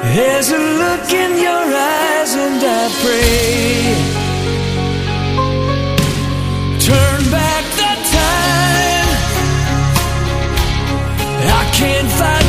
There's a look in your eyes and I pray, turn back the time. I can't find